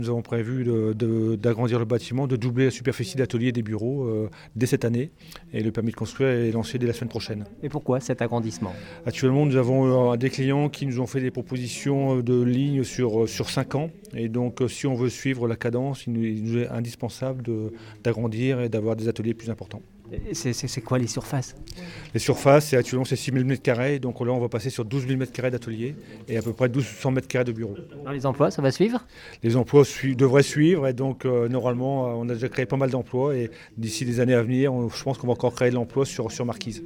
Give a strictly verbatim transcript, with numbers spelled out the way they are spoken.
Nous avons prévu de- de- d'agrandir le bâtiment, de doubler la superficie d'atelier et des bureaux euh, dès cette année. Et le permis de construire est lancé dès la semaine prochaine. Et pourquoi cet agrandissement? Actuellement, nous avons euh, des clients qui nous ont fait des propositions de lignes sur, sur cinq ans. Et donc, euh, si on veut suivre la cadence, il nous, il nous est indispensable de- d'agrandir et d'avoir des ateliers plus importants. Et C'est c'est- c'est quoi les surfaces? Les surfaces, c'est actuellement c'est six mille mètres carrés. Donc là, on va passer sur douze mille mètres carrés d'atelier et à peu près mille deux cents mètres carrés de bureaux. Dans les emplois, ça va suivre? Les emplois sui- devraient suivre et donc euh, normalement, euh, on a déjà créé pas mal d'emplois et d'ici les années à venir, on- je pense qu'on va encore créer de l'emploi sur, sur Marquise.